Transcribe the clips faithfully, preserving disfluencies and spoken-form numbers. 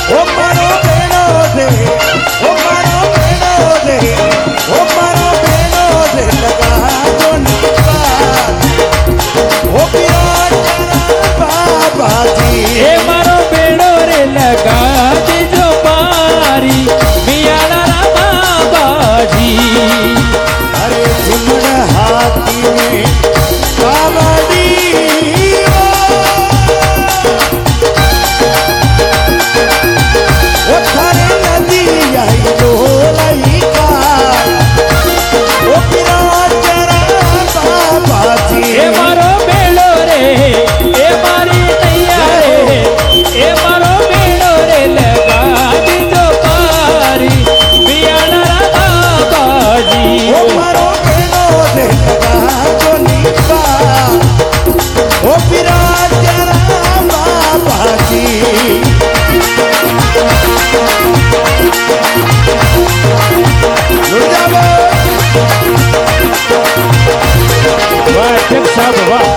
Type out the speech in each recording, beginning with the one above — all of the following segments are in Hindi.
ओ मारो बेड़ो रे ओ मारो बेड़ो रे ओ मारो बेड़ो रे लगा दो नीचा ओ बिराजना बाबा जी ए मारो बेड़ो रे लगा दीजो पारी मियाला बाबा जी। अरे झुमड़ हाथी में कावड़ी ओ थारे नदी आई डोलाई का ओ बिराजना बाबा जी ए मारो बेड़ो रे ए मारी नैया रे ए मारो बेड़ो रे लगा दीजो पारी मियाला बाबा जी। ओ मारो बेड़ो रे लगा दो नीचा ओ बिराजना बाबा जी लुट जाओ वाह अध्यक्ष साहब वाह।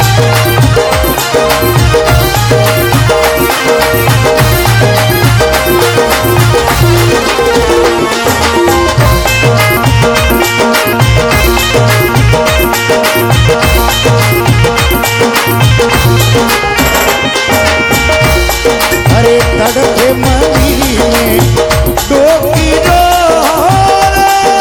अरे तड़पे मंदिर में डोकी डोर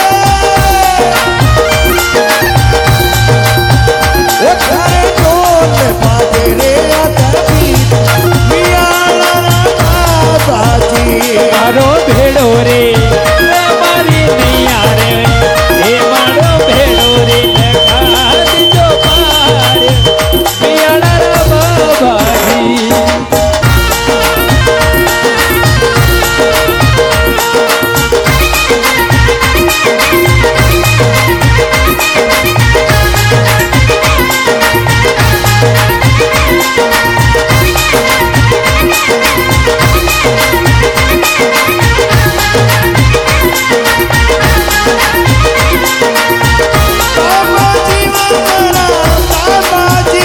ओ थारे ढोल बाजे रे अदबी मियाला बाबा जी मारो भेड़ो रे ए मारी नैया रे ए मारो भेड़ो रे लगा दीजो पार मियाला बाबा जी। बाबा जी मारा बाबा जी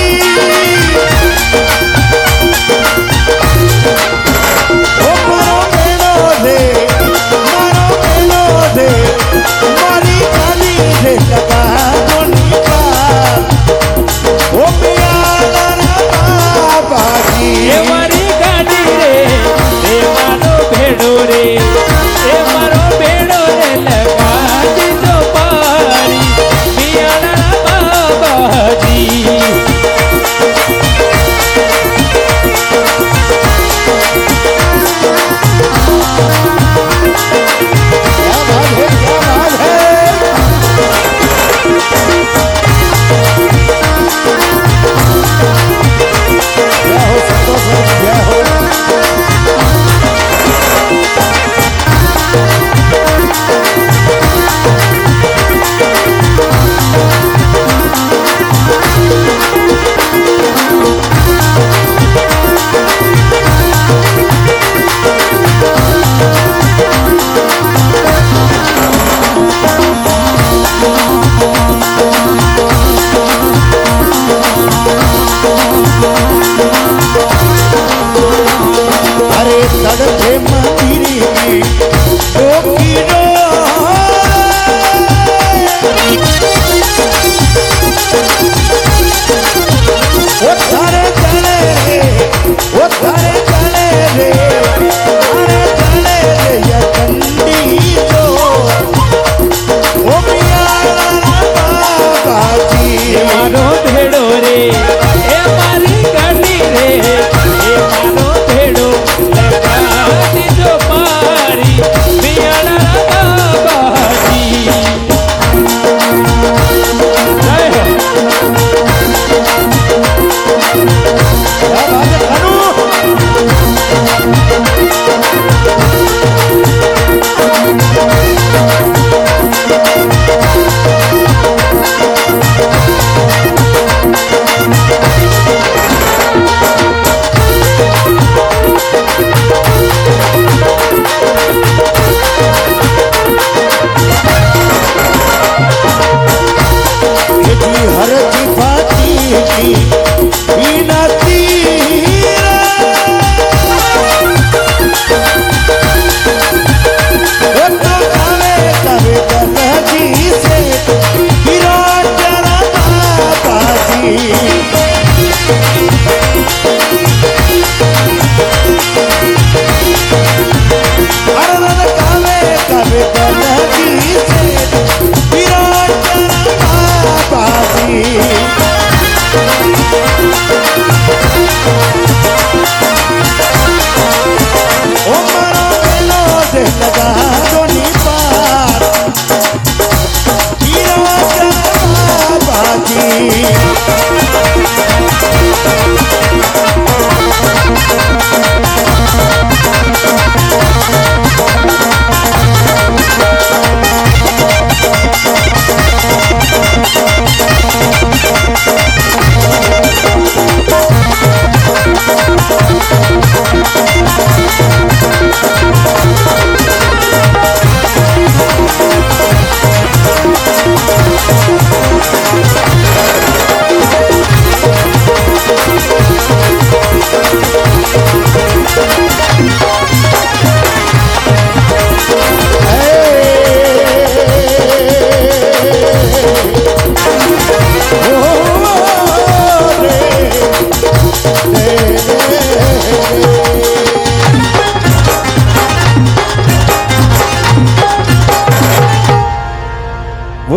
ओ मारो बेड़ो रे मारो बेड़ो रे मारी गाली रे लगा दो नीचा ओ मियाला बाबा जी ए मारी गाड़ी रे ए मारो भेड़ो रे ए मारो भेड़ो रे लगा दीजो पारी मियाला बाबा जी। क्या बात है क्या बात है क्या हो संतोष भाई क्या हो अरे तड़पे मंदिर में डोकी ओ थारे चले रे ओ थारे चले रे थारे चले रे या चंडी जो ओ मियाला बाबा जी ए मारो भेड़ो रे ए मारी गाड़ी रे ए मारो भेड़ो लगा दीजो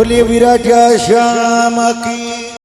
बोलिए विराजा श्याम की।